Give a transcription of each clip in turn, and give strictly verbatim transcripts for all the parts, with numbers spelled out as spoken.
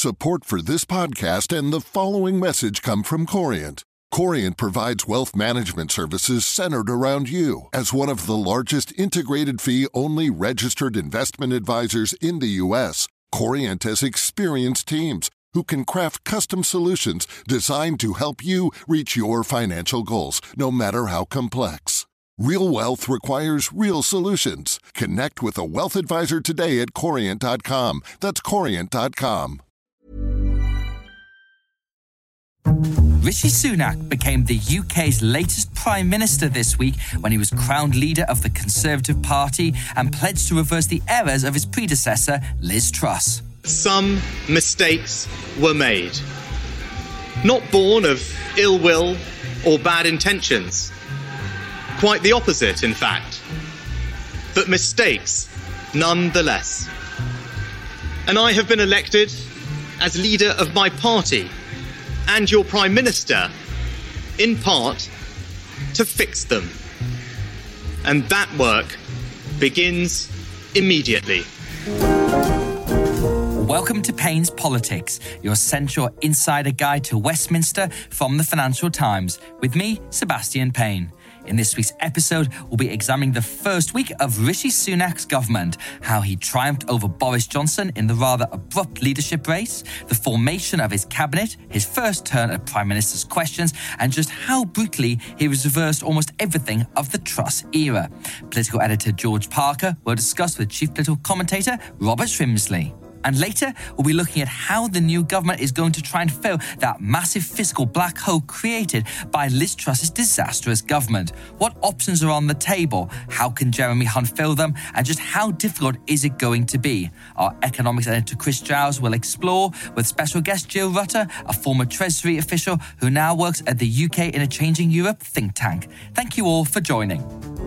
Support for this podcast and the following message come from Corient. Corient provides wealth management services centered around you. As one of the largest integrated fee-only registered investment advisors in the U S, Corient has experienced teams who can craft custom solutions designed to help you reach your financial goals, no matter how complex. Real wealth requires real solutions. Connect with a wealth advisor today at corient dot com. That's corient dot com. Rishi Sunak became the U K's latest Prime Minister this week when he was crowned leader of the Conservative Party and pledged to reverse the errors of his predecessor, Liz Truss. Some mistakes were made. Not born of ill will or bad intentions. Quite the opposite, in fact. But mistakes, nonetheless. And I have been elected as leader of my party and your Prime Minister, in part, to fix them. And that work begins immediately. Welcome to Payne's Politics, your central insider guide to Westminster from the Financial Times, with me, Sebastian Payne. In this week's episode, we'll be examining the first week of Rishi Sunak's government, how he triumphed over Boris Johnson in the rather abrupt leadership race, the formation of his cabinet, his first turn at Prime Minister's questions, and just how brutally he has reversed almost everything of the Truss era. Political editor George Parker will discuss with chief political commentator Robert Shrimsley. And later, we'll be looking at how the new government is going to try and fill that massive fiscal black hole created by Liz Truss's disastrous government. What options are on the table? How can Jeremy Hunt fill them? And just how difficult is it going to be? Our economics editor Chris Giles will explore with special guest Jill Rutter, a former Treasury official who now works at the U K in a Changing Europe think tank. Thank you all for joining.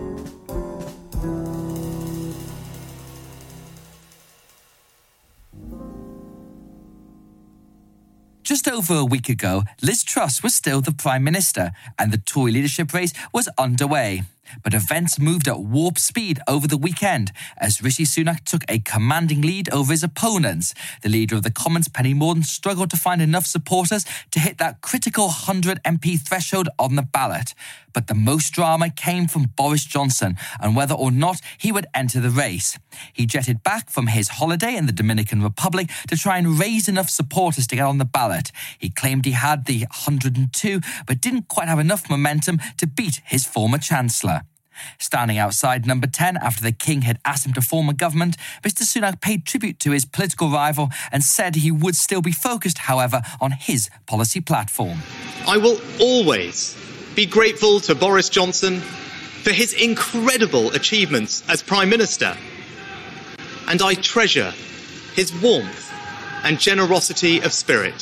Just over a week ago, Liz Truss was still the Prime Minister and the Tory leadership race was underway. But events moved at warp speed over the weekend as Rishi Sunak took a commanding lead over his opponents. The leader of the Commons, Penny Mordaunt, struggled to find enough supporters to hit that critical one hundred M P threshold on the ballot. But the most drama came from Boris Johnson and whether or not he would enter the race. He jetted back from his holiday in the Dominican Republic to try and raise enough supporters to get on the ballot. He claimed he had the one hundred two, but didn't quite have enough momentum to beat his former Chancellor. Standing outside number ten after the King had asked him to form a government, Mister Sunak paid tribute to his political rival and said he would still be focused, however, on his policy platform. I will always be grateful to Boris Johnson for his incredible achievements as Prime Minister. And I treasure his warmth and generosity of spirit.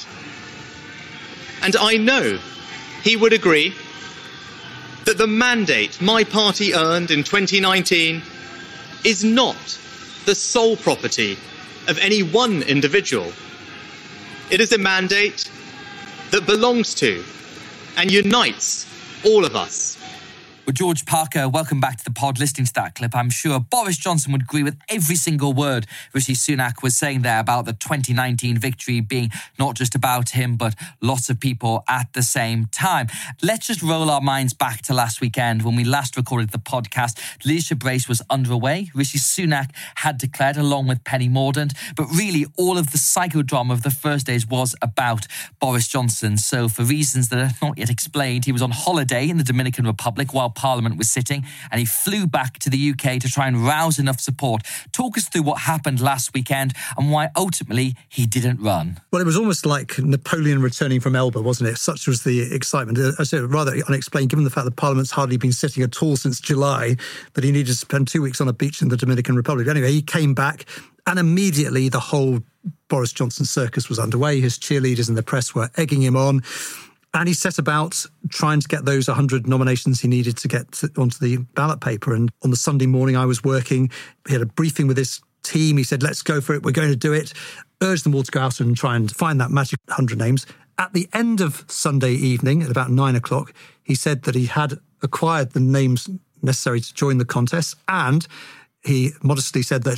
And I know he would agree that the mandate my party earned in twenty nineteen is not the sole property of any one individual. It is a mandate that belongs to and unites all of us. Well, George Parker, welcome back to the pod. Listening to that clip, I'm sure Boris Johnson would agree with every single word Rishi Sunak was saying there about the twenty nineteen victory being not just about him, but lots of people at the same time. Let's just roll our minds back to last weekend when we last recorded the podcast. The leadership race was underway. Rishi Sunak had declared along with Penny Mordaunt, but really all of the psychodrama of the first days was about Boris Johnson. So for reasons that are not yet explained, he was on holiday in the Dominican Republic while Parliament was sitting, and he flew back to the U K to try and rouse enough support. Talk us through what happened last weekend and why ultimately he didn't run. Well, it was almost like Napoleon returning from Elba, wasn't it? Such was the excitement. I said rather unexplained, given the fact that Parliament's hardly been sitting at all since July, that he needed to spend two weeks on a beach in the Dominican Republic. Anyway, he came back, and immediately the whole Boris Johnson circus was underway. His cheerleaders and the press were egging him on. And he set about trying to get those one hundred nominations he needed to get to, onto the ballot paper. And on the Sunday morning I was working, he had a briefing with his team. He said, let's go for it. We're going to do it. Urged them all to go out and try and find that magic one hundred names. At the end of Sunday evening, at about nine o'clock, he said that he had acquired the names necessary to join the contest. And he modestly said that if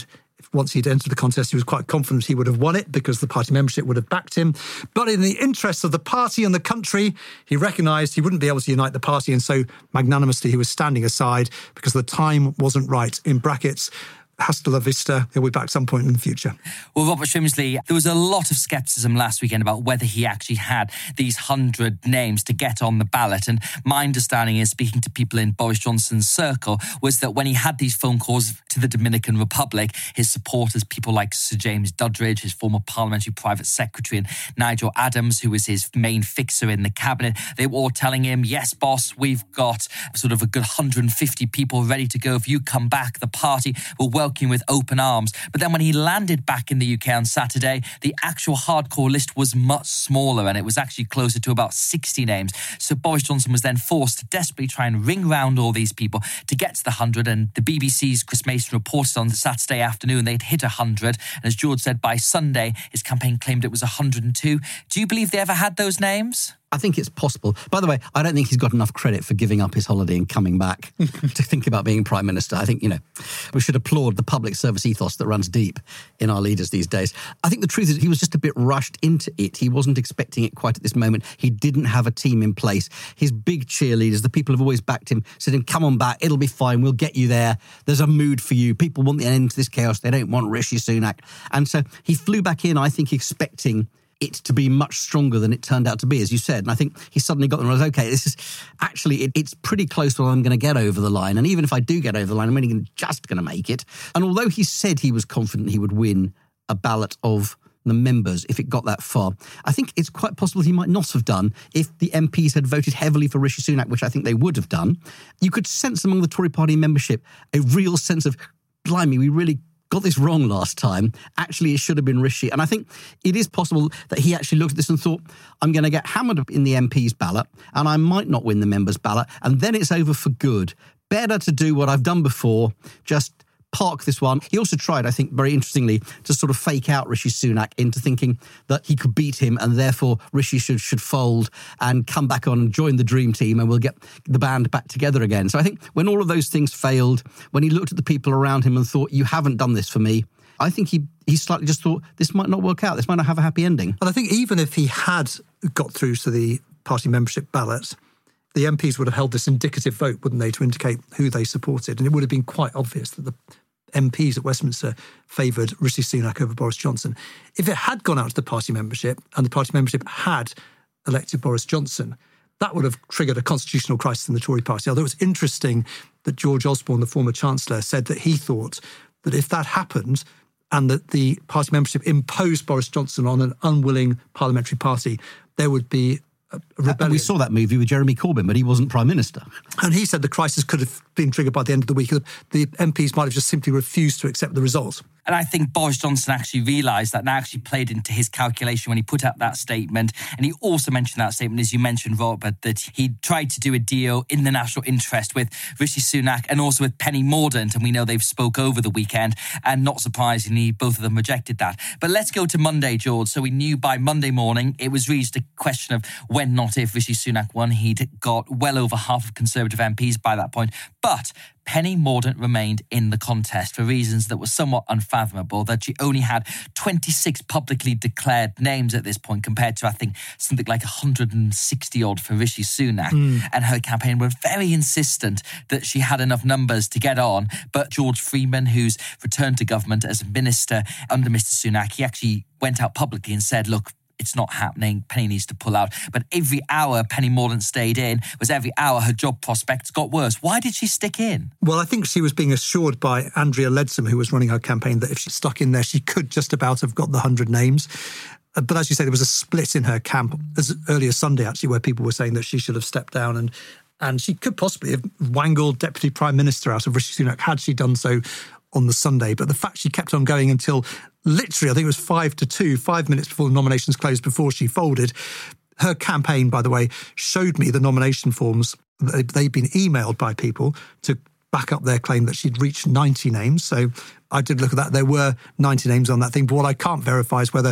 once he'd entered the contest, he was quite confident he would have won it because the party membership would have backed him. But in the interests of the party and the country, he recognised he wouldn't be able to unite the party, and so magnanimously he was standing aside because the time wasn't right. In brackets, hasta la vista, he'll be back some point in the future. Well, Robert Shrimsley, there was a lot of scepticism last weekend about whether he actually had these hundred names to get on the ballot. And my understanding is, speaking to people in Boris Johnson's circle, was that when he had these phone calls to the Dominican Republic, his supporters, people like Sir James Duddridge, his former parliamentary private secretary, and Nigel Adams, who was his main fixer in the cabinet, they were all telling him, yes, boss, we've got sort of a good one hundred fifty people ready to go. If you come back, the party will welcome with open arms. But then when he landed back in the U K on Saturday, the actual hardcore list was much smaller, and it was actually closer to about sixty names. So Boris Johnson was then forced to desperately try and ring round all these people to get to the one hundred. And the B B C's Chris Mason reported on the Saturday afternoon they'd hit one hundred. And as George said, by Sunday, his campaign claimed it was one hundred two. Do you believe they ever had those names? I think it's possible. By the way, I don't think he's got enough credit for giving up his holiday and coming back to think about being Prime Minister. I think, you know, we should applaud the public service ethos that runs deep in our leaders these days. I think the truth is he was just a bit rushed into it. He wasn't expecting it quite at this moment. He didn't have a team in place. His big cheerleaders, the people who've always backed him, said him, come on back, it'll be fine, we'll get you there. There's a mood for you. People want the end to this chaos. They don't want Rishi Sunak. And so he flew back in, I think, expecting it to be much stronger than it turned out to be, as you said. And I think he suddenly got them and was, okay, this is actually, it, it's pretty close to what I'm going to get over the line. And even if I do get over the line, I'm only just going to make it. And although he said he was confident he would win a ballot of the members if it got that far, I think it's quite possible he might not have done if the M Ps had voted heavily for Rishi Sunak, which I think they would have done. You could sense among the Tory party membership a real sense of, blimey, we really got this wrong last time. Actually, it should have been Rishi. And I think it is possible that he actually looked at this and thought, I'm going to get hammered in the M P's ballot and I might not win the members' ballot, and then it's over for good. Better to do what I've done before, just park this one. He also tried, I think, very interestingly, to sort of fake out Rishi Sunak into thinking that he could beat him and therefore Rishi should, should fold and come back on and join the dream team and we'll get the band back together again. So I think when all of those things failed, when he looked at the people around him and thought, you haven't done this for me, I think he he slightly just thought, this might not work out. This might not have a happy ending. And I think even if he had got through to the party membership ballot, the M Ps would have held this indicative vote, wouldn't they, to indicate who they supported. And it would have been quite obvious that the M Ps at Westminster favoured Rishi Sunak over Boris Johnson. If it had gone out to the party membership and the party membership had elected Boris Johnson, that would have triggered a constitutional crisis in the Tory party. Although it was interesting that George Osborne, the former Chancellor, said that he thought that if that happened and that the party membership imposed Boris Johnson on an unwilling parliamentary party, there would be a rebellion. And we saw that movie with Jeremy Corbyn, but he wasn't Prime Minister. And he said the crisis could have been triggered by the end of the week. The M Ps might have just simply refused to accept the result. And I think Boris Johnson actually realised that and actually played into his calculation when he put out that statement. And he also mentioned that statement, as you mentioned, Robert, that he tried to do a deal in the national interest with Rishi Sunak and also with Penny Mordaunt. And we know they've spoke over the weekend. And not surprisingly, both of them rejected that. But let's go to Monday, George. So we knew by Monday morning, it was really just a question of when, not if, Rishi Sunak won. He'd got well over half of Conservative M Ps by that point. But Penny Mordaunt remained in the contest for reasons that were somewhat unfathomable, that she only had twenty-six publicly declared names at this point compared to, I think, something like one hundred sixty odd for Rishi Sunak. Mm. And her campaign were very insistent that she had enough numbers to get on. But George Freeman, who's returned to government as a minister under Mister Sunak, he actually went out publicly and said, look, it's not happening. Penny needs to pull out. But every hour Penny Mordaunt stayed in was every hour her job prospects got worse. Why did she stick in? Well, I think she was being assured by Andrea Leadsom, who was running her campaign, that if she stuck in there, she could just about have got the one hundred names. But as you say, there was a split in her camp as early as Sunday, actually, where people were saying that she should have stepped down and and she could possibly have wangled Deputy Prime Minister out of Rishi Sunak had she done so on the Sunday. But the fact she kept on going until literally, I think it was five to two, five minutes before the nominations closed, before she folded. Her campaign, by the way, showed me the nomination forms. They'd been emailed by people to back up their claim that she'd reached ninety names. So I did look at that. There were ninety names on that thing. But what I can't verify is whether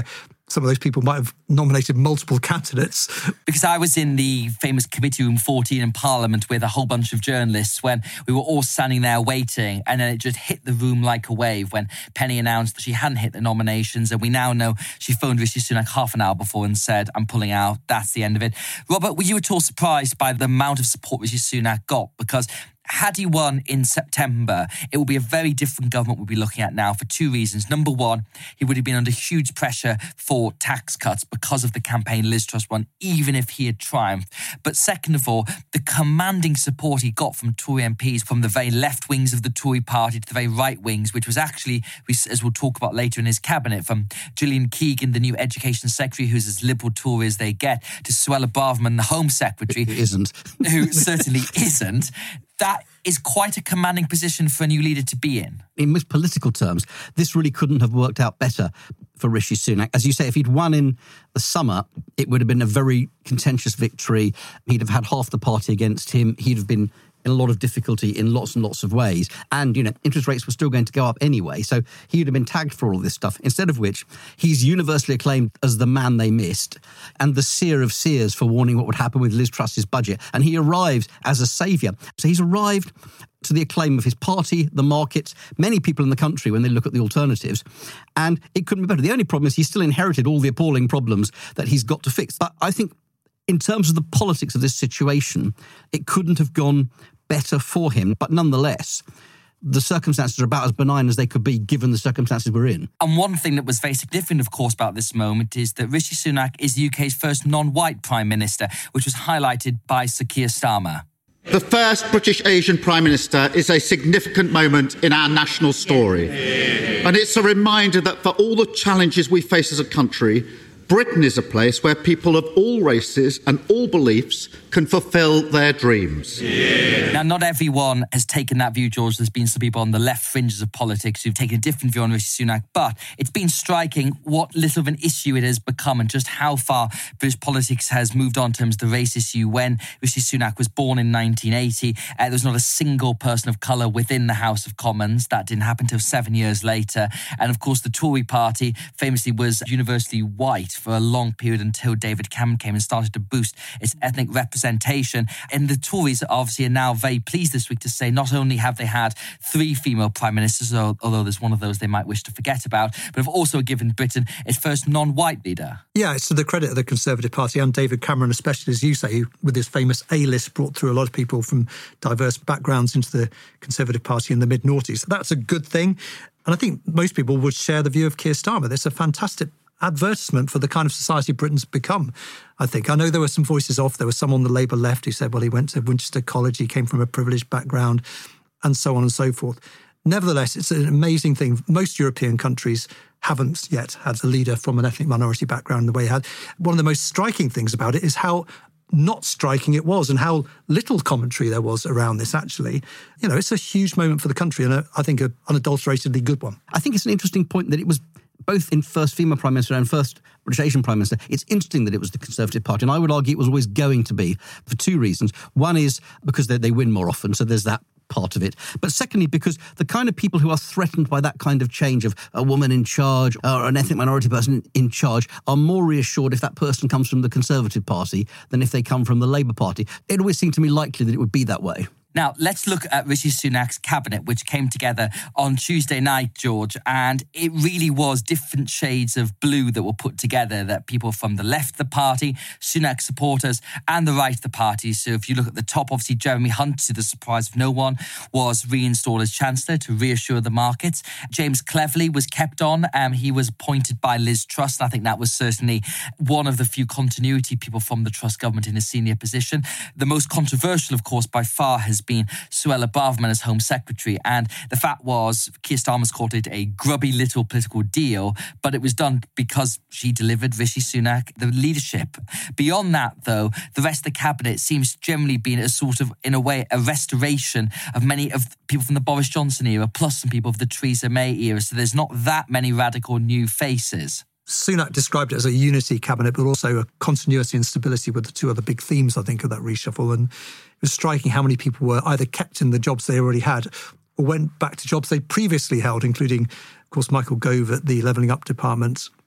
some of those people might have nominated multiple candidates. Because I was in the famous Committee Room fourteen in Parliament with a whole bunch of journalists when we were all standing there waiting, and then it just hit the room like a wave when Penny announced that she hadn't hit the nominations, and we now know she phoned Rishi Sunak half an hour before and said, I'm pulling out, that's the end of it. Robert, were you at all surprised by the amount of support Rishi Sunak got? Because had he won in September, it would be a very different government we'd be looking at now for two reasons. Number one, he would have been under huge pressure for tax cuts because of the campaign Liz Truss won, even if he had triumphed. But second of all, the commanding support he got from Tory M Ps, from the very left wings of the Tory party to the very right wings, which was actually, as we'll talk about later in his cabinet, from Gillian Keegan, the new Education Secretary, who's as liberal Tory as they get, to Suella Braverman, the Home Secretary. It isn't. Who certainly isn't. That is quite a commanding position for a new leader to be in. In most political terms, this really couldn't have worked out better for Rishi Sunak. As you say, if he'd won in the summer, it would have been a very contentious victory. He'd have had half the party against him. He'd have been in a lot of difficulty in lots and lots of ways. And, you know, interest rates were still going to go up anyway. So he would have been tagged for all this stuff. Instead of which, he's universally acclaimed as the man they missed and the seer of seers for warning what would happen with Liz Truss's budget. And he arrives as a saviour. So he's arrived to the acclaim of his party, the markets, many people in the country when they look at the alternatives. And it couldn't be better. The only problem is he's still inherited all the appalling problems that he's got to fix. But I think in terms of the politics of this situation, it couldn't have gone better for him. But nonetheless, the circumstances are about as benign as they could be given the circumstances we're in. And one thing that was very significant, of course, about this moment is that Rishi Sunak is the U K's first non-white Prime Minister, which was highlighted by Sir Keir Starmer. The first British Asian Prime Minister is a significant moment in our national story. And it's a reminder that for all the challenges we face as a country, Britain is a place where people of all races and all beliefs can fulfil their dreams. Yeah. Now, not everyone has taken that view, George. There's been some people on the left fringes of politics who've taken a different view on Rishi Sunak, but it's been striking what little of an issue it has become and just how far British politics has moved on in terms of the race issue. When Rishi Sunak was born in nineteen eighty, uh, there was not a single person of colour within the House of Commons. That didn't happen until seven years later. And of course, the Tory party famously was universally white for a long period until David Cameron came and started to boost its ethnic representation. And the Tories obviously are now very pleased this week to say not only have they had three female prime ministers, although there's one of those they might wish to forget about, but have also given Britain its first non-white leader. Yeah, it's to the credit of the Conservative Party and David Cameron, especially, as you say, who, with his famous A-list, brought through a lot of people from diverse backgrounds into the Conservative Party in the mid-noughties. That's a good thing. And I think most people would share the view of Keir Starmer. It's a fantastic advertisement for the kind of society Britain's become, I think. I know there were some voices off. There was some on the Labour left who said, well, he went to Winchester College, he came from a privileged background, and so on and so forth. Nevertheless, it's an amazing thing. Most European countries haven't yet had a leader from an ethnic minority background the way he had. One of the most striking things about it is how not striking it was and how little commentary there was around this, actually. You know, it's a huge moment for the country and a, I think an unadulteratedly good one. I think it's an interesting point that it was both in first female Prime Minister and first British Asian Prime Minister. It's interesting that it was the Conservative Party, and I would argue it was always going to be for two reasons. One is because they, they win more often, so there's that part of it. But secondly, because the kind of people who are threatened by that kind of change of a woman in charge or an ethnic minority person in charge are more reassured if that person comes from the Conservative Party than if they come from the Labour Party. It always seemed to me likely that it would be that way. Now, let's look at Rishi Sunak's cabinet, which came together on Tuesday night, George, and it really was different shades of blue that were put together, that people from the left of the party, Sunak supporters, and the right of the party. So if you look at the top, obviously Jeremy Hunt, to the surprise of no one, was reinstalled as Chancellor to reassure the markets. James Cleverly was kept on. Um, he was appointed by Liz Truss, and I think that was certainly one of the few continuity people from the Truss government in a senior position. The most controversial, of course, by far has been Suella Braverman as Home Secretary. And the fact was, Keir Starmer's called it a grubby little political deal, but it was done because she delivered Rishi Sunak the leadership. Beyond that, though, the rest of the cabinet seems generally been a sort of, in a way, a restoration of many of people from the Boris Johnson era, plus some people of the Theresa May era. So there's not that many radical new faces. Sunak described it as a unity cabinet, but also a continuity and stability with the two other big themes, I think, of that reshuffle. And it was striking how many people were either kept in the jobs they already had or went back to jobs they previously held, including, of course, Michael Gove at the Levelling Up Department,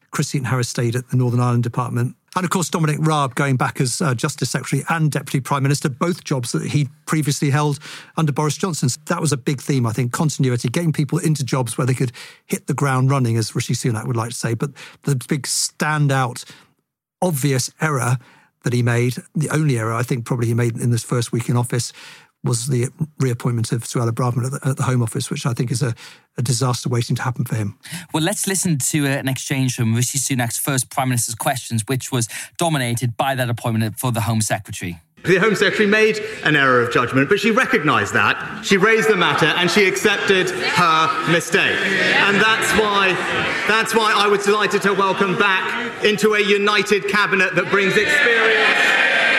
Chris Seaton-Harris stayed at the Northern Ireland Department. And of course, Dominic Raab going back as uh, Justice Secretary and Deputy Prime Minister, both jobs that he previously held under Boris Johnson. So that was a big theme, I think, continuity, getting people into jobs where they could hit the ground running, as Rishi Sunak would like to say. But the big standout, obvious error that he made, the only error I think probably he made in this first week in office, was the reappointment of Suella Braverman at the, at the Home Office, which I think is a, a disaster waiting to happen for him. Well, let's listen to uh, an exchange from Rishi Sunak's first Prime Minister's questions, which was dominated by that appointment for the Home Secretary. The Home Secretary made an error of judgment, but she recognised that. She raised the matter and she accepted her mistake. And that's why, that's why I was delighted to welcome back into a united cabinet that brings experience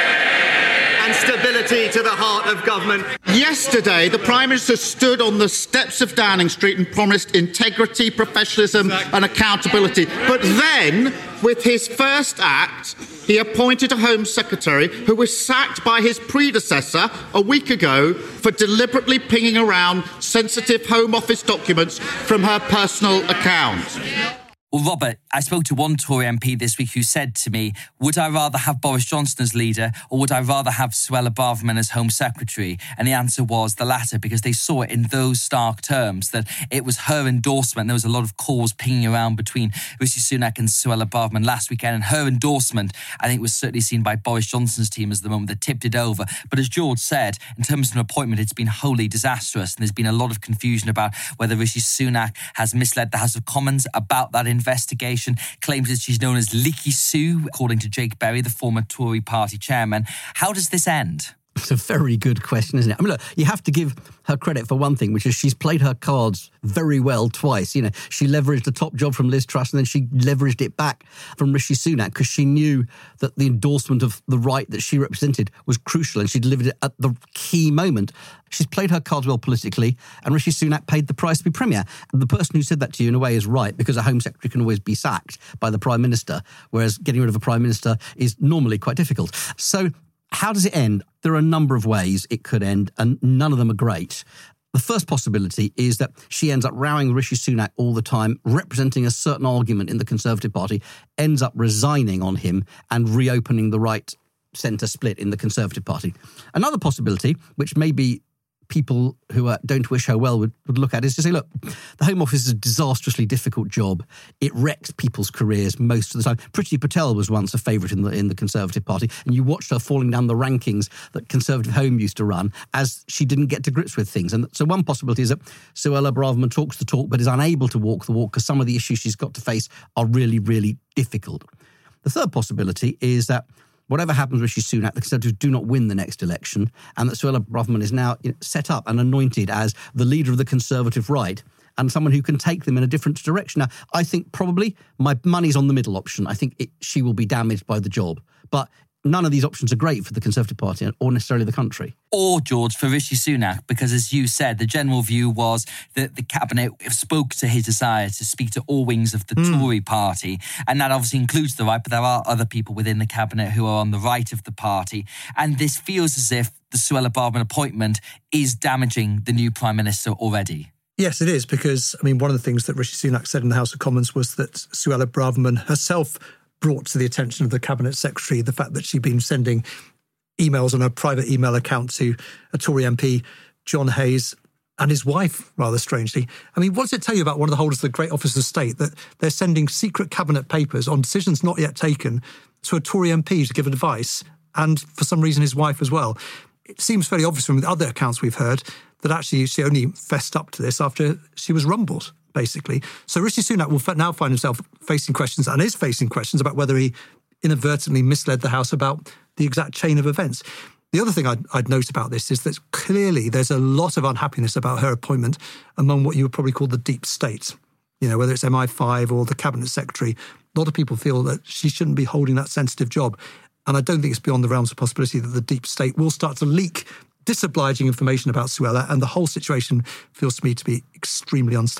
and stability to the heart of government. Yesterday, the Prime Minister stood on the steps of Downing Street and promised integrity, professionalism and accountability. But then, with his first act, he appointed a Home Secretary who was sacked by his predecessor a week ago for deliberately pinging around sensitive Home Office documents from her personal account. Well, Robert, I spoke to one Tory M P this week who said to me, would I rather have Boris Johnson as leader or would I rather have Suella Braverman as Home Secretary? And the answer was the latter, because they saw it in those stark terms, that it was her endorsement. There was a lot of calls pinging around between Rishi Sunak and Suella Braverman last weekend, and her endorsement, I think, was certainly seen by Boris Johnson's team as the moment that tipped it over. But as George said, in terms of an appointment, it's been wholly disastrous, and there's been a lot of confusion about whether Rishi Sunak has misled the House of Commons about that investigation, claims that she's known as Leaky Sue, according to Jake Berry, the former Tory party chairman. How does this end? It's a very good question, isn't it? I mean, look, you have to give her credit for one thing, which is she's played her cards very well twice. You know, she leveraged the top job from Liz Truss and then she leveraged it back from Rishi Sunak because she knew that the endorsement of the right that she represented was crucial and she delivered it at the key moment. She's played her cards well politically and Rishi Sunak paid the price to be Premier. And the person who said that to you in a way is right, because a Home Secretary can always be sacked by the Prime Minister, whereas getting rid of a Prime Minister is normally quite difficult. So how does it end? There are a number of ways it could end, and none of them are great. The first possibility is that she ends up rowing Rishi Sunak all the time, representing a certain argument in the Conservative Party, ends up resigning on him and reopening the right-centre split in the Conservative Party. Another possibility, which may be people who uh, don't wish her well would, would look at is to say, look, the Home Office is a disastrously difficult job. It wrecks people's careers most of the time. Priti Patel was once a favourite in the in the Conservative Party, and you watched her falling down the rankings that Conservative Home used to run as she didn't get to grips with things. And so one possibility is that Suella Braverman talks the talk but is unable to walk the walk because some of the issues she's got to face are really, really difficult. The third possibility is that whatever happens with Rishi Sunak, the Conservatives do not win the next election, and that Suella Braverman is now set up and anointed as the leader of the Conservative right and someone who can take them in a different direction. Now, I think probably my money's on the middle option. I think it, she will be damaged by the job. But none of these options are great for the Conservative Party or necessarily the country. Or, George, for Rishi Sunak, because as you said, the general view was that the Cabinet spoke to his desire to speak to all wings of the mm. Tory party. And that obviously includes the right, but there are other people within the Cabinet who are on the right of the party. And this feels as if the Suella Braverman appointment is damaging the new Prime Minister already. Yes, it is, because, I mean, one of the things that Rishi Sunak said in the House of Commons was that Suella Braverman herself brought to the attention of the Cabinet Secretary the fact that she'd been sending emails on her private email account to a Tory M P, John Hayes, and his wife, rather strangely. I mean, what does it tell you about one of the holders of the great office of state, that they're sending secret Cabinet papers on decisions not yet taken to a Tory M P to give advice, and for some reason his wife as well? It seems very obvious from the other accounts we've heard that actually she only fessed up to this after she was rumbled, basically. So Rishi Sunak will now find himself facing questions, and is facing questions, about whether he inadvertently misled the House about the exact chain of events. The other thing I'd, I'd note about this is that clearly there's a lot of unhappiness about her appointment among what you would probably call the deep state. You know, whether it's M I five or the Cabinet Secretary, a lot of people feel that she shouldn't be holding that sensitive job. And I don't think it's beyond the realms of possibility that the deep state will start to leak disobliging information about Suella, and the whole situation feels to me to be extremely unstable.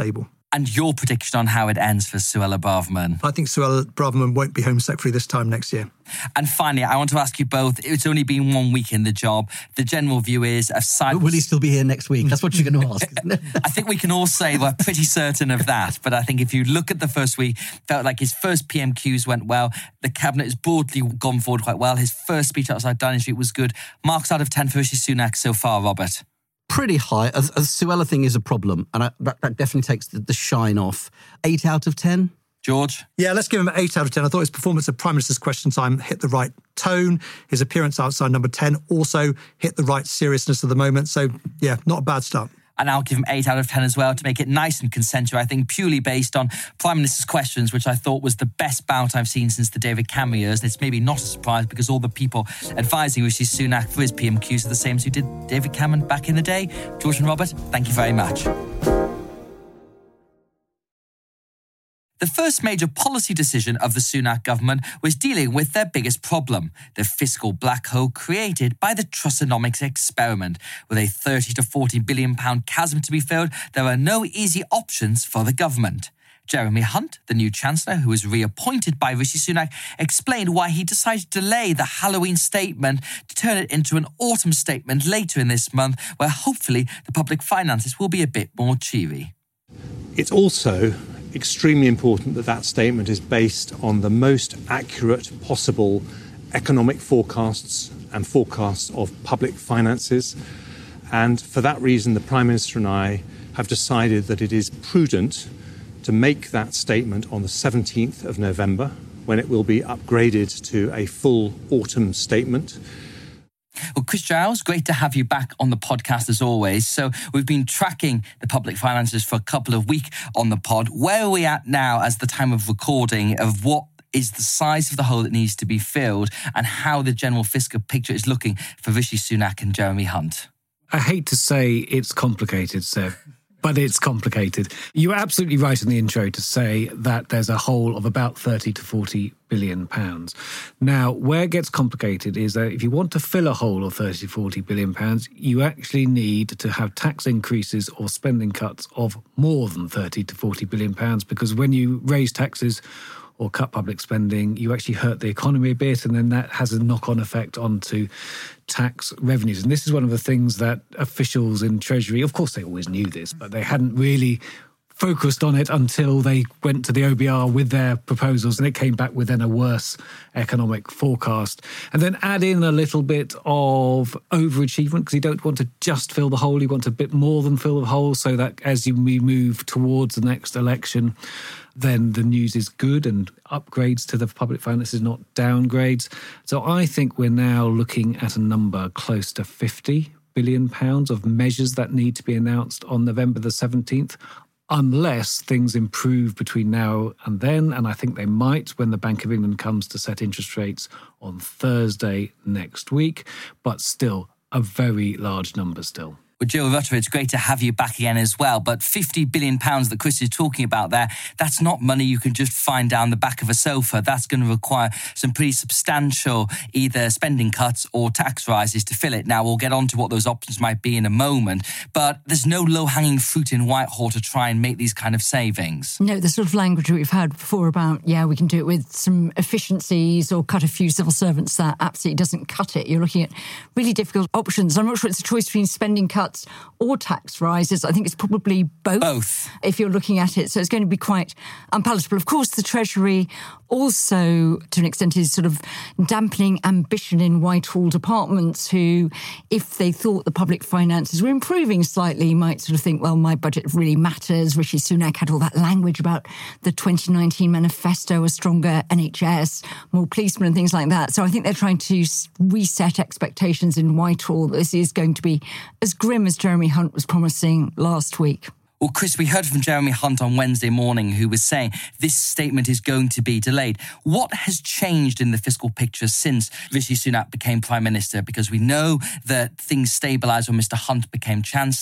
And your prediction on how it ends for Suella Braverman? I think Suella Braverman won't be Home Secretary this time next year. And finally, I want to ask you both, it's only been one week in the job. The general view is... aside, will he still be here next week? That's what you're going to ask, isn't it? I think we can all say we're pretty certain of that. But I think if you look at the first week, felt like his first P M Qs went well. The Cabinet has broadly gone forward quite well. His first speech outside Downing Street was good. Marks out of ten for Rishi Sunak so far, Robert? Pretty high. A, a Suella thing is a problem, and I, that, that definitely takes the, the shine off. Eight out of ten. George? Yeah, let's give him an eight out of ten. I thought his performance at Prime Minister's Question Time hit the right tone. His appearance outside Number ten also hit the right seriousness of the moment. So, yeah, not a bad start. And I'll give him eight out of ten as well to make it nice and consensual, I think, purely based on Prime Minister's Questions, which I thought was the best bout I've seen since the David Cameron years. And it's maybe not a surprise because all the people advising Rishi Sunak for his P M Qs are the same as who did David Cameron back in the day. George and Robert, thank you very much. The first major policy decision of the Sunak government was dealing with their biggest problem, the fiscal black hole created by the Trussonomics experiment. With a thirty to forty billion pound chasm to be filled, there are no easy options for the government. Jeremy Hunt, the new Chancellor, who was reappointed by Rishi Sunak, explained why he decided to delay the Halloween statement to turn it into an autumn statement later in this month, where hopefully the public finances will be a bit more cheery. It's also extremely important that that statement is based on the most accurate possible economic forecasts and forecasts of public finances. And for that reason, the Prime Minister and I have decided that it is prudent to make that statement on the seventeenth of November, when it will be upgraded to a full autumn statement. Well, Chris Giles, great to have you back on the podcast as always. So we've been tracking the public finances for a couple of weeks on the pod. Where are we at now as the time of recording of what is the size of the hole that needs to be filled and how the general fiscal picture is looking for Rishi Sunak and Jeremy Hunt? I hate to say it's complicated, Seb, but it's complicated. You were absolutely right in the intro to say that there's a hole of about thirty to forty billion pounds. Now, where it gets complicated is that if you want to fill a hole of thirty to forty billion pounds, you actually need to have tax increases or spending cuts of more than thirty to forty billion pounds, because when you raise taxes or cut public spending, you actually hurt the economy a bit, and then that has a knock-on effect onto tax revenues. And this is one of the things that officials in Treasury, of course they always knew this, but they hadn't really focused on it until they went to the O B R with their proposals, and it came back with then a worse economic forecast. And then add in a little bit of overachievement, because you don't want to just fill the hole, you want a bit more than fill the hole, so that as you move towards the next election, then the news is good and upgrades to the public finances, not downgrades. So I think we're now looking at a number close to fifty billion pounds of measures that need to be announced on November the seventeenth. Unless things improve between now and then, and I think they might when the Bank of England comes to set interest rates on Thursday next week, but still a very large number still. Well, Jill Rutter, it's great to have you back again as well. But fifty billion pounds that Chris is talking about there, that's not money you can just find down the back of a sofa. That's going to require some pretty substantial either spending cuts or tax rises to fill it. Now, we'll get on to what those options might be in a moment. But there's no low-hanging fruit in Whitehall to try and make these kind of savings. No, the sort of language we've heard before about, yeah, we can do it with some efficiencies or cut a few civil servants, that absolutely doesn't cut it. You're looking at really difficult options. I'm not sure it's a choice between spending cuts or tax rises. I think it's probably both, both, if you're looking at it. So it's going to be quite unpalatable. Of course, the Treasury also, to an extent, is sort of dampening ambition in Whitehall departments who, if they thought the public finances were improving slightly, might sort of think, well, my budget really matters. Rishi Sunak had all that language about the twenty nineteen manifesto, a stronger N H S, more policemen and things like that. So I think they're trying to reset expectations in Whitehall. This is going to be as grim as Jeremy Hunt was promising last week. Well, Chris, we heard from Jeremy Hunt on Wednesday morning, who was saying this statement is going to be delayed. What has changed in the fiscal picture since Rishi Sunak became Prime Minister? Because we know that things stabilised when Mister Hunt became Chancellor.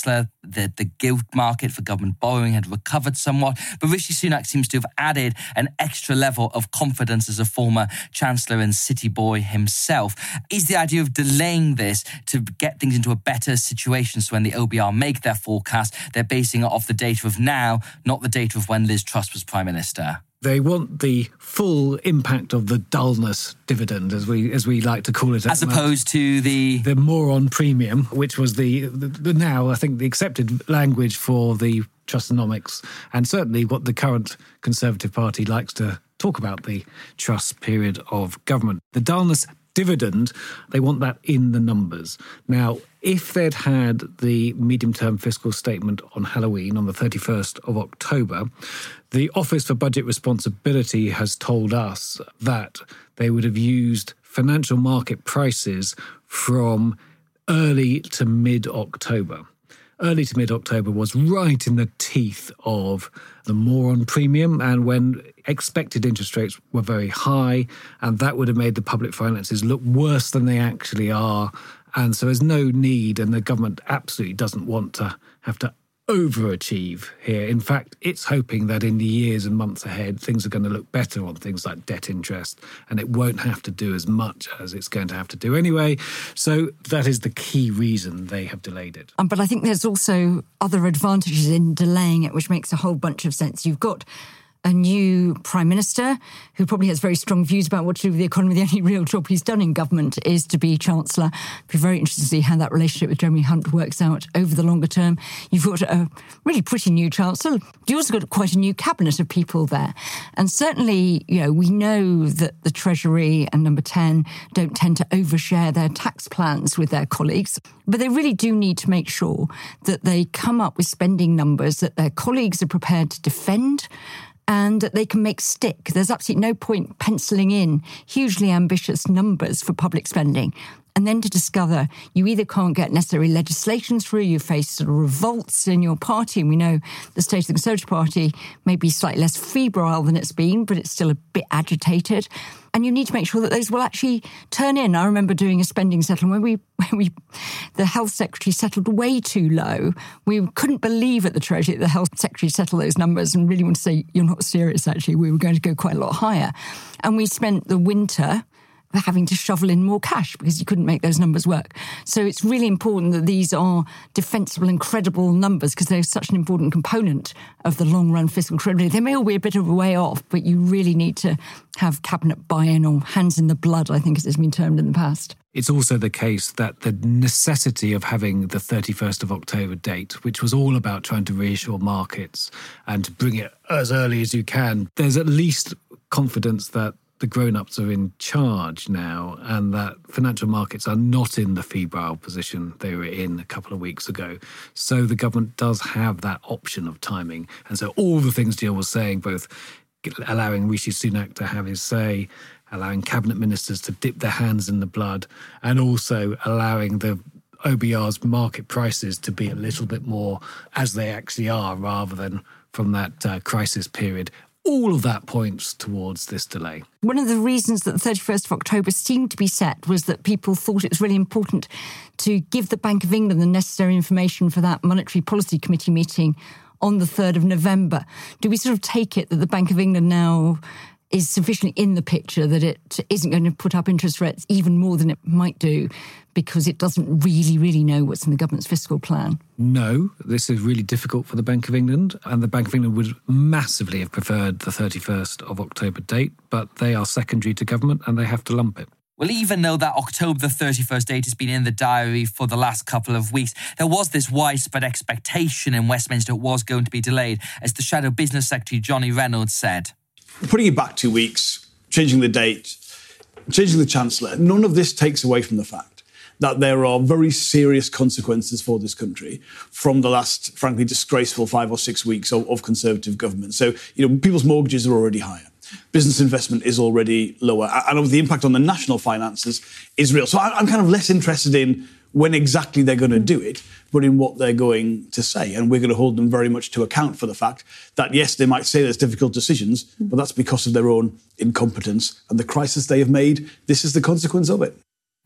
the, the gilt market for government borrowing had recovered somewhat. But Rishi Sunak seems to have added an extra level of confidence as a former Chancellor and city boy himself. Is the idea of delaying this to get things into a better situation so when the O B R make their forecast, they're basing it off the data of now, not the data of when Liz Truss was Prime Minister? They want the full impact of the dullness dividend, as we as we like to call it. As opposed to the... The moron premium, which was the, the, the now, I think, the accepted language for the Trussonomics, and certainly what the current Conservative Party likes to talk about, the Truss period of government. The dullness dividend, they want that in the numbers. Now, if they'd had the medium-term fiscal statement on Halloween, on the thirty-first of October, the Office for Budget Responsibility has told us that they would have used financial market prices from early to mid-October. Early to mid-October was right in the teeth of the moron premium, and when expected interest rates were very high, and that would have made the public finances look worse than they actually are. And so there's no need, and the government absolutely doesn't want to have to overachieve here. In fact, it's hoping that in the years and months ahead, things are going to look better on things like debt interest, and it won't have to do as much as it's going to have to do anyway. So that is the key reason they have delayed it. Um, but I think there's also other advantages in delaying it, which makes a whole bunch of sense. You've got a new Prime Minister who probably has very strong views about what to do with the economy. The only real job he's done in government is to be Chancellor. It'd be very interesting to see how that relationship with Jeremy Hunt works out over the longer term. You've got a really pretty new Chancellor. You've also got quite a new cabinet of people there. And certainly, you know, we know that the Treasury and Number ten don't tend to overshare their tax plans with their colleagues, but they really do need to make sure that they come up with spending numbers that their colleagues are prepared to defend and that they can make stick. There's absolutely no point penciling in hugely ambitious numbers for public spending and then to discover you either can't get necessary legislation through, you face sort of revolts in your party, and we know the state of the Conservative Party may be slightly less febrile than it's been, but it's still a bit agitated. And you need to make sure that those will actually turn in. I remember doing a spending settlement where we, where we, the Health Secretary settled way too low. We couldn't believe at the Treasury that the Health Secretary settled those numbers and really want to say, you're not serious, actually. We were going to go quite a lot higher. And we spent the winter having to shovel in more cash because you couldn't make those numbers work. So it's really important that these are defensible and credible numbers because they're such an important component of the long-run fiscal credibility. They may all be a bit of a way off, but you really need to have cabinet buy-in or hands in the blood, I think as it's been termed in the past. It's also the case that the necessity of having the thirty-first of October date, which was all about trying to reassure markets and to bring it as early as you can, there's at least confidence that the grown-ups are in charge now and that financial markets are not in the febrile position they were in a couple of weeks ago. So the government does have that option of timing. And so all the things Jill was saying, both allowing Rishi Sunak to have his say, allowing cabinet ministers to dip their hands in the blood, and also allowing the O B R's market prices to be a little bit more as they actually are rather than from that uh, crisis period. All of that points towards this delay. One of the reasons that the thirty-first of October seemed to be set was that people thought it was really important to give the Bank of England the necessary information for that Monetary Policy Committee meeting on the third of November. Do we sort of take it that the Bank of England now is sufficiently in the picture that it isn't going to put up interest rates even more than it might do because it doesn't really, really know what's in the government's fiscal plan? No, this is really difficult for the Bank of England, and the Bank of England would massively have preferred the thirty-first of October date, but they are secondary to government and they have to lump it. Well, even though that October the thirty-first date has been in the diary for the last couple of weeks, there was this widespread expectation in Westminster it was going to be delayed, as the Shadow Business Secretary Johnny Reynolds said. Putting it back two weeks, changing the date, changing the Chancellor, none of this takes away from the fact that there are very serious consequences for this country from the last, frankly, disgraceful five or six weeks of, of Conservative government. So, you know, people's mortgages are already higher. Business investment is already lower. And the impact on the national finances is real. So I'm kind of less interested in when exactly they're going to do it, but in what they're going to say. And we're going to hold them very much to account for the fact that, yes, they might say there's difficult decisions, but that's because of their own incompetence and the crisis they have made. This is the consequence of it.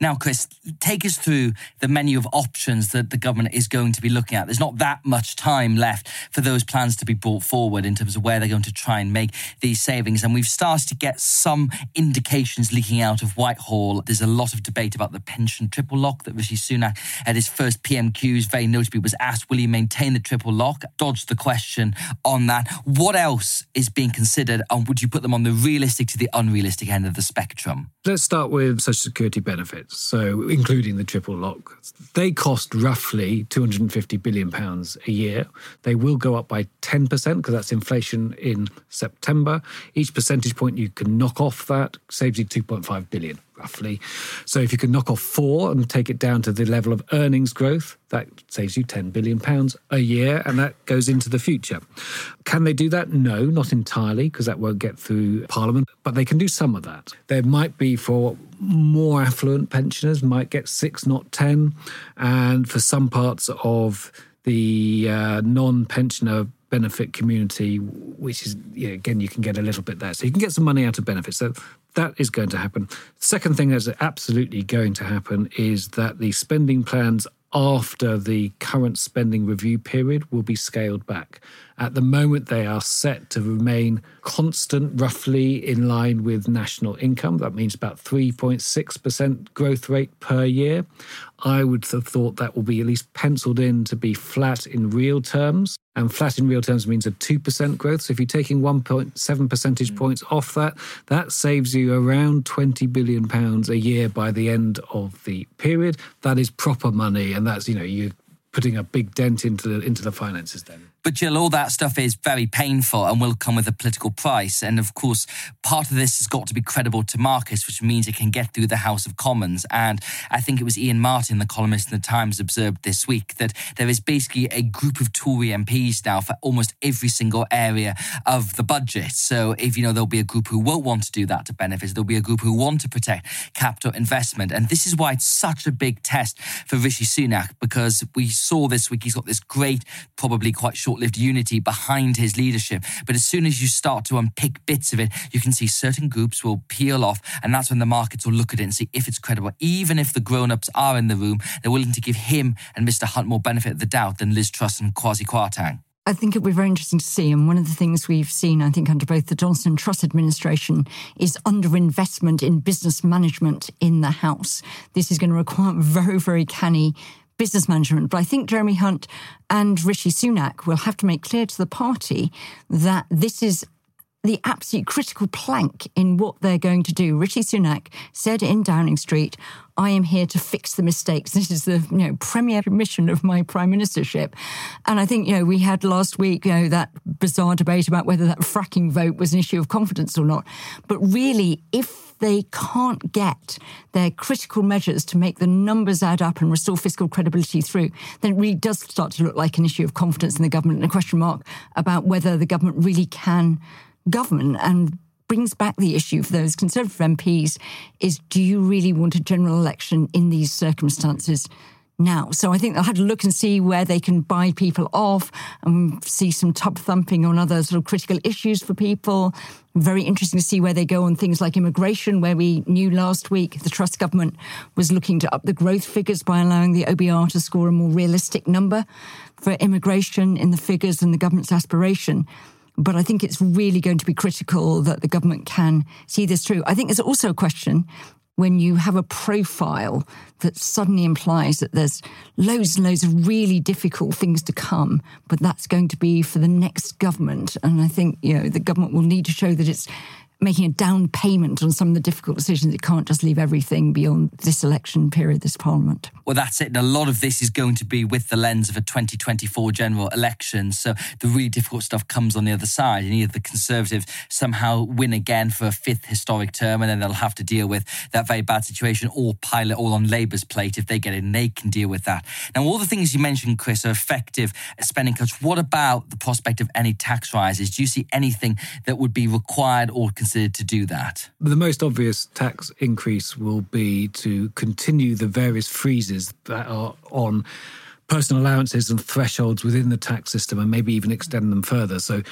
Now, Chris, take us through the menu of options that the government is going to be looking at. There's not that much time left for those plans to be brought forward in terms of where they're going to try and make these savings. And we've started to get some indications leaking out of Whitehall. There's a lot of debate about the pension triple lock that Rishi Sunak at his first P M Qs very notably was asked, will he maintain the triple lock? Dodged the question on that. What else is being considered, and would you put them on the realistic to the unrealistic end of the spectrum? Let's start with Social Security benefits, so including the triple lock. They cost roughly two hundred fifty billion pounds a year. They will go up by ten percent because that's inflation in September. Each percentage point you can knock off that saves you two point five billion pounds. Roughly. So if you can knock off four and take it down to the level of earnings growth, that saves you ten billion pounds a year, and that goes into the future. Can they do that? No, not entirely, because that won't get through Parliament, but they can do some of that. There might be for more affluent pensioners, might get six, not ten, and for some parts of the uh, non-pensioner benefit community, which is, you know, again, you can get a little bit there. So you can get some money out of benefits. So that is going to happen. The second thing that's absolutely going to happen is that the spending plans after the current spending review period will be scaled back. At the moment, they are set to remain constant, roughly in line with national income. That means about three point six percent growth rate per year. I would have thought that will be at least penciled in to be flat in real terms. And flat in real terms means a two percent growth. So if you're taking one point seven percentage points off that, that saves you around twenty billion pounds a year by the end of the period. That is proper money. And that's, you know, you're putting a big dent into the, into the finances then. But Jill, all that stuff is very painful and will come with a political price. And of course, part of this has got to be credible to markets, which means it can get through the House of Commons. And I think it was Ian Martin, the columnist in The Times, observed this week that there is basically a group of Tory M Ps now for almost every single area of the budget. So if, you know, there'll be a group who won't want to do that to benefits, there'll be a group who want to protect capital investment. And this is why it's such a big test for Rishi Sunak, because we saw this week he's got this great, probably quite short short-lived unity behind his leadership. But as soon as you start to unpick bits of it, you can see certain groups will peel off, and that's when the markets will look at it and see if it's credible. Even if the grown-ups are in the room, they're willing to give him and Mister Hunt more benefit of the doubt than Liz Truss and Kwasi Kwarteng. I think it'll be very interesting to see. And one of the things we've seen, I think, under both the Johnson and Truss administration is underinvestment in business management in the House. This is going to require very, very canny business management. But I think Jeremy Hunt and Rishi Sunak will have to make clear to the party that this is the absolute critical plank in what they're going to do. Rishi Sunak said in Downing Street, I am here to fix the mistakes. This is the you know premier mission of my prime ministership. And I think, you know, we had last week, you know, that bizarre debate about whether that fracking vote was an issue of confidence or not. But really, if they can't get their critical measures to make the numbers add up and restore fiscal credibility through, then it really does start to look like an issue of confidence in the government and a question mark about whether the government really can govern. And brings back the issue for those Conservative M Ps is, do you really want a general election in these circumstances now? So I think they'll have to look and see where they can buy people off and see some tub thumping on other sort of critical issues for people. Very interesting to see where they go on things like immigration, where we knew last week the Truss government was looking to up the growth figures by allowing the O B R to score a more realistic number for immigration in the figures and the government's aspiration. But I think it's really going to be critical that the government can see this through. I think there's also a question when you have a profile that suddenly implies that there's loads and loads of really difficult things to come, but that's going to be for the next government. And I think, you know, the government will need to show that it's making a down payment on some of the difficult decisions. It can't just leave everything beyond this election period, this parliament. Well, that's it. And a lot of this is going to be with the lens of a twenty twenty-four general election. So the really difficult stuff comes on the other side. And either the Conservatives somehow win again for a fifth historic term, and then they'll have to deal with that very bad situation, or pile it all on Labour's plate. If they get in, they can deal with that. Now, all the things you mentioned, Chris, are effective spending cuts. What about the prospect of any tax rises? Do you see anything that would be required or considered to do that? The most obvious tax increase will be to continue the various freezes that are on personal allowances and thresholds within the tax system, and maybe even extend them further. So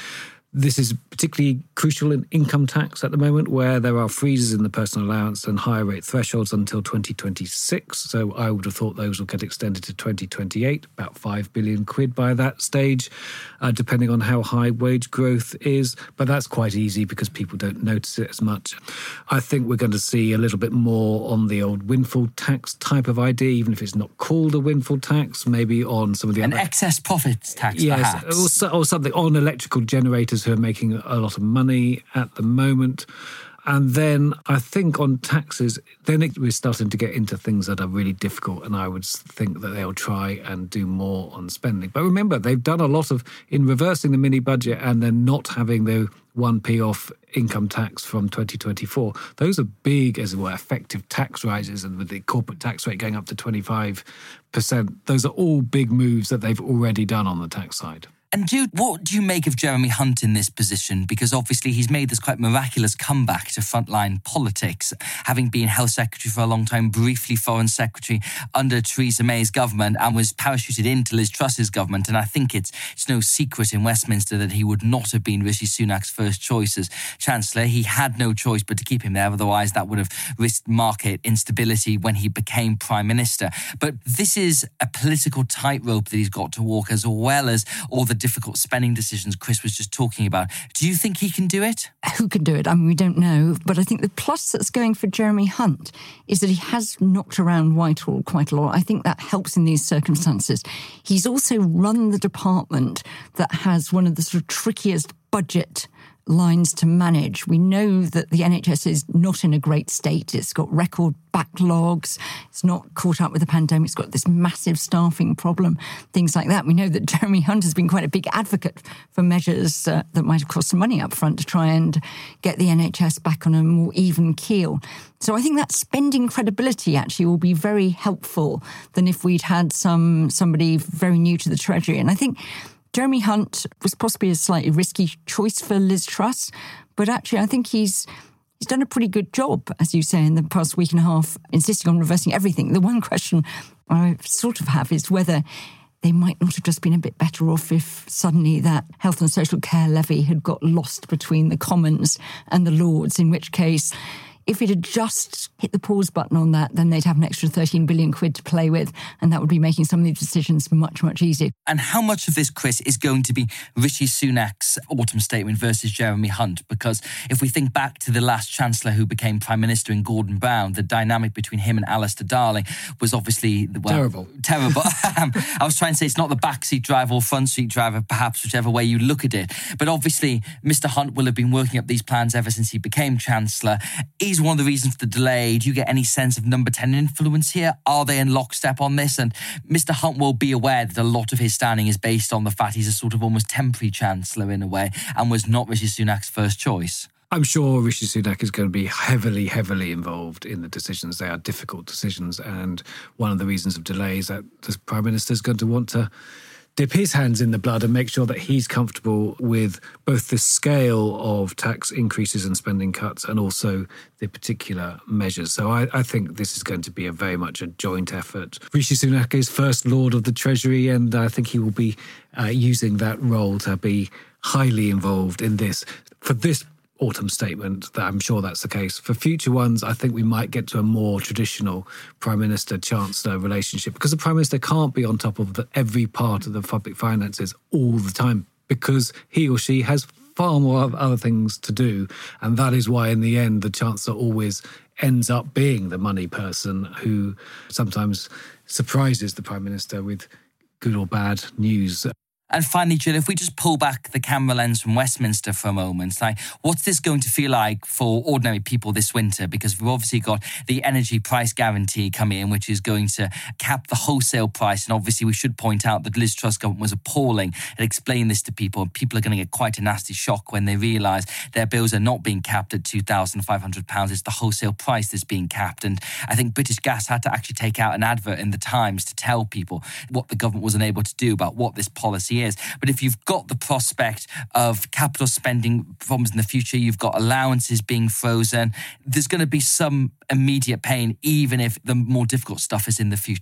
This is particularly crucial in income tax at the moment, where there are freezes in the personal allowance and higher rate thresholds until twenty twenty-six. So I would have thought those will get extended to twenty twenty-eight, about five billion quid by that stage, uh, depending on how high wage growth is. But that's quite easy because people don't notice it as much. I think we're going to see a little bit more on the old windfall tax type of idea, even if it's not called a windfall tax, maybe on some of the An other... excess profits tax, yes, perhaps. Or, or something on electrical generators who are making a lot of money at the moment. And then I think on taxes, then it, we're starting to get into things that are really difficult, and I would think that they'll try and do more on spending. But remember, they've done a lot of, in reversing the mini budget and then not having the one p off income tax from twenty twenty-four. Those are big, as it were, effective tax rises, and with the corporate tax rate going up to twenty-five percent, those are all big moves that they've already done on the tax side. And Jude, what do you make of Jeremy Hunt in this position? Because obviously he's made this quite miraculous comeback to frontline politics, having been Health Secretary for a long time, briefly Foreign Secretary under Theresa May's government, and was parachuted into Liz Truss's government. And I think it's it's no secret in Westminster that he would not have been Rishi Sunak's first choice as Chancellor. He had no choice but to keep him there, otherwise that would have risked market instability when he became Prime Minister. But this is a political tightrope that he's got to walk, as well as all the difficult spending decisions Chris was just talking about. Do you think he can do it? Who can do it? I mean, we don't know. But I think the plus that's going for Jeremy Hunt is that he has knocked around Whitehall quite a lot. I think that helps in these circumstances. He's also run the department that has one of the sort of trickiest budget lines to manage. We know that the N H S is not in a great state. It's got record backlogs. It's not caught up with the pandemic. It's got this massive staffing problem, things like that. We know that Jeremy Hunt has been quite a big advocate for measures uh, that might have cost some money up front to try and get the N H S back on a more even keel. So I think that spending credibility actually will be very helpful than if we'd had some somebody very new to the Treasury. And I think Jeremy Hunt was possibly a slightly risky choice for Liz Truss, but actually I think he's he's done a pretty good job, as you say, in the past week and a half, insisting on reversing everything. The one question I sort of have is whether they might not have just been a bit better off if suddenly that health and social care levy had got lost between the Commons and the Lords, in which case, if it had just hit the pause button on that, then they'd have an extra thirteen billion quid to play with, and that would be making some of these decisions much, much easier. And how much of this, Chris, is going to be Rishi Sunak's autumn statement versus Jeremy Hunt? Because if we think back to the last Chancellor who became Prime Minister in Gordon Brown, the dynamic between him and Alistair Darling was obviously... Well, terrible. Terrible. I was trying to say it's not the backseat driver or front seat driver, perhaps, whichever way you look at it. But obviously, Mister Hunt will have been working up these plans ever since he became Chancellor. Is one of the reasons for the delay? Do you get any sense of Number ten influence here? Are they in lockstep on this? And Mister Hunt will be aware that a lot of his standing is based on the fact he's a sort of almost temporary Chancellor in a way, and was not Rishi Sunak's first choice. I'm sure Rishi Sunak is going to be heavily, heavily involved in the decisions. They are difficult decisions, and one of the reasons of delay is that the Prime Minister is going to want to dip his hands in the blood and make sure that he's comfortable with both the scale of tax increases and spending cuts and also the particular measures. So I, I think this is going to be a very much a joint effort. Rishi Sunak is First Lord of the Treasury, and I think he will be uh, using that role to be highly involved in this. For this autumn statement, that I'm sure that's the case. For future ones, I think we might get to a more traditional Prime Minister-Chancellor relationship, because the Prime Minister can't be on top of the, every part of the public finances all the time, because he or she has far more other things to do. And that is why, in the end, the Chancellor always ends up being the money person who sometimes surprises the Prime Minister with good or bad news. And finally, Jill, if we just pull back the camera lens from Westminster for a moment, like, what's this going to feel like for ordinary people this winter? Because we've obviously got the energy price guarantee coming in, which is going to cap the wholesale price. And obviously, we should point out that Liz Truss government was appalling at explaining this to people. And people are going to get quite a nasty shock when they realise their bills are not being capped at two thousand five hundred pounds. It's the wholesale price that's being capped. And I think British Gas had to actually take out an advert in the Times to tell people what the government was unable to do about what this policy is. Is. But if you've got the prospect of capital spending problems in the future, you've got allowances being frozen, there's going to be some immediate pain, even if the more difficult stuff is in the future.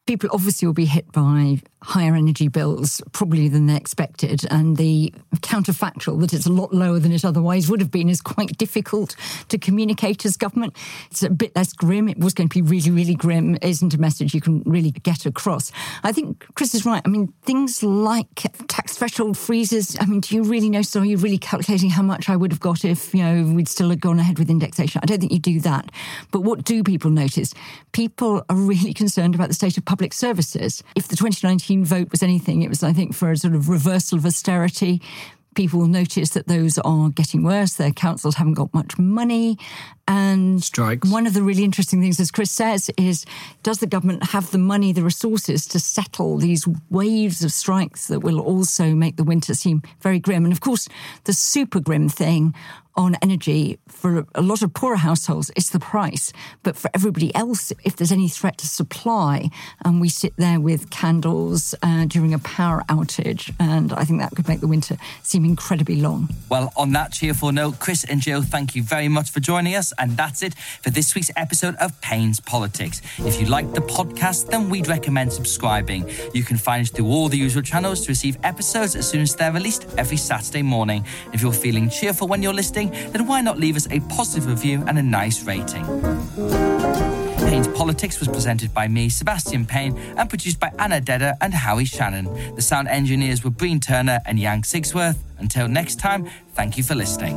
people obviously will be hit by higher energy bills probably than they expected, and the counterfactual that it's a lot lower than it otherwise would have been is quite difficult to communicate as government. It's a bit less grim. It was going to be really, really grim. It isn't a message you can really get across. I think Chris is right. I mean, things like tax threshold freezes, I mean, do you really know, so are you really calculating how much I would have got if, you know, we'd still have gone ahead with indexation? I don't think you do that. But what do people notice? People are really concerned about the state of public services. If the twenty nineteen vote was anything, it was, I think, for a sort of reversal of austerity. People will notice that those are getting worse. Their councils haven't got much money. And strikes. One of the really interesting things, as Chris says, is does the government have the money, the resources to settle these waves of strikes that will also make the winter seem very grim? And of course, the super grim thing on energy for a lot of poorer households is the price. But for everybody else, if there's any threat to supply, and we sit there with candles uh, during a power outage, and I think that could make the winter seem incredibly long. Well, on that cheerful note, Chris and Jill, thank you very much for joining us. And that's it for this week's episode of Payne's Politics. If you like the podcast, then we'd recommend subscribing. You can find us through all the usual channels to receive episodes as soon as they're released every Saturday morning. If you're feeling cheerful when you're listening, then why not leave us a positive review and a nice rating? Payne's Politics was presented by me, Sebastian Payne, and produced by Anna Dedder and Howie Shannon. The sound engineers were Breen Turner and Yang Sigsworth. Until next time, thank you for listening.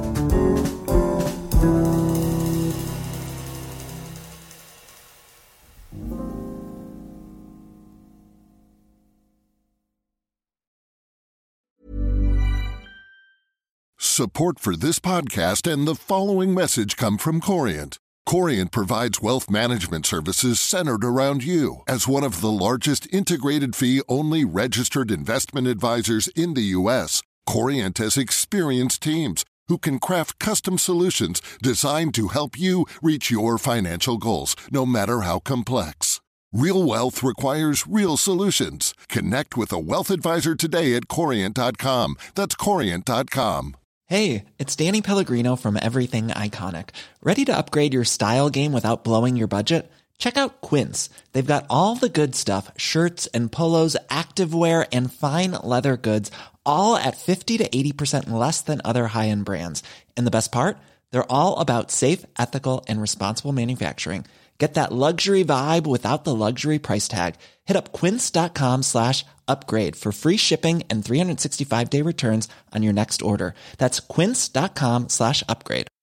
Support for this podcast and the following message come from Corient. Corient provides wealth management services centered around you. As one of the largest integrated fee-only registered investment advisors in the U S, Corient has experienced teams who can craft custom solutions designed to help you reach your financial goals, no matter how complex. Real wealth requires real solutions. Connect with a wealth advisor today at corient dot com. That's corient dot com. Hey, it's Danny Pellegrino from Everything Iconic. Ready to upgrade your style game without blowing your budget? Check out Quince. They've got all the good stuff, shirts and polos, activewear, and fine leather goods, all at fifty to eighty percent less than other high-end brands. And the best part? They're all about safe, ethical, and responsible manufacturing. Get that luxury vibe without the luxury price tag. Hit up quince.com slash upgrade for free shipping and three sixty-five day returns on your next order. That's quince.com slash upgrade.